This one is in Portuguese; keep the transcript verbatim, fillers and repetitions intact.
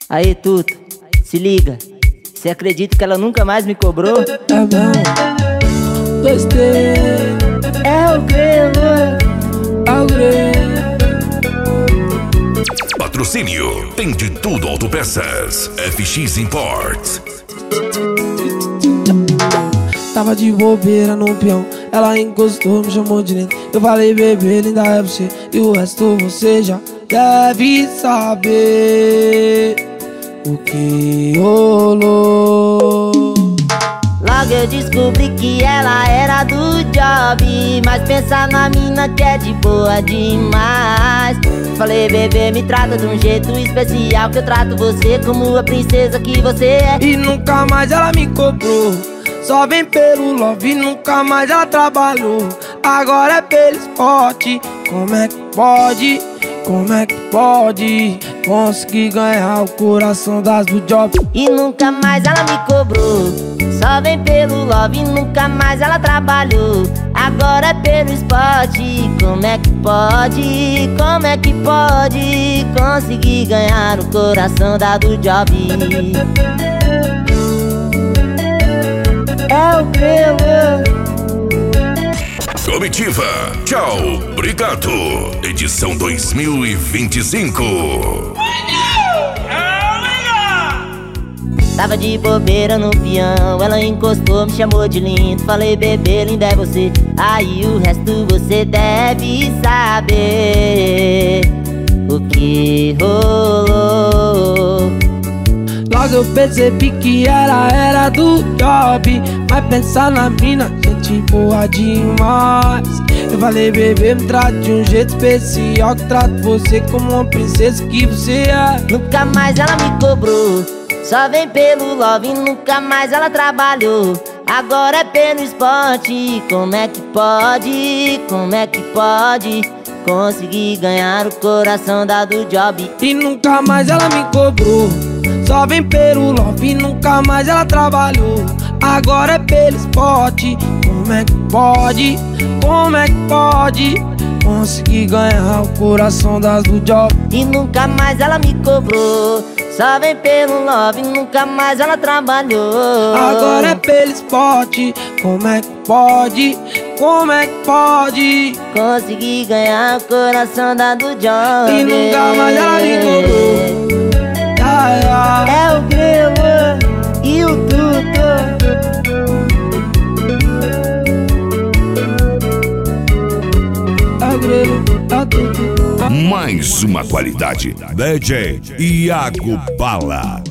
Aí, Tuto, se liga. Cê acredita que ela nunca mais me cobrou? É mesmo. Dois T. É o grego. É o grego. Patrocínio. Tem de tudo Autopeças. F X Imports. Tava de bobeira no peão, ela encostou, me chamou de lindo. Eu falei, bebê, linda é você, e o resto você já deve saber o que rolou. Logo eu descobri que ela era do job, mas pensa na mina que é de boa demais. Falei, bebê, me trata de um jeito especial, que eu trato você como a princesa que você é. E nunca mais ela me cobrou, só vem pelo love, nunca mais ela trabalhou. Agora é pelo esporte. Como é que pode, como é que pode conseguir ganhar o coração das do job? E nunca mais ela me cobrou, só vem pelo love, nunca mais ela trabalhou. Agora é pelo esporte. Como é que pode, como é que pode conseguir ganhar o coração da do job? É o grego. Comitiva, tchau, obrigado. Edição dois mil e vinte e cinco. Tava de bobeira no peão, ela encostou, me chamou de lindo. Falei, bebê, linda é você, aí o resto você deve saber o que rolou. Logo eu percebi que ela era do job, mas pensar na mina, gente boa demais. Eu falei, bebê, me trata de um jeito especial, que trato você como uma princesa que você é. Nunca mais ela me cobrou, só vem pelo love, nunca mais ela trabalhou. Agora é pelo esporte. Como é que pode, como é que pode conseguir ganhar o coração da do job? E nunca mais ela me cobrou, só vem pelo love, nunca mais ela trabalhou. Agora é pelo esporte. Como é que pode, como é que pode conseguir ganhar o coração das do job? E nunca mais ela me cobrou, só vem pelo love, nunca mais ela trabalhou. Agora é pelo esporte. Como é que pode, como é que pode conseguir ganhar o coração da do job? E nunca mais ela me cobrou. Ah, ah. É o grego e o Tuto. É o grego, é o Tuto. Mais uma qualidade. D J Iago Bala.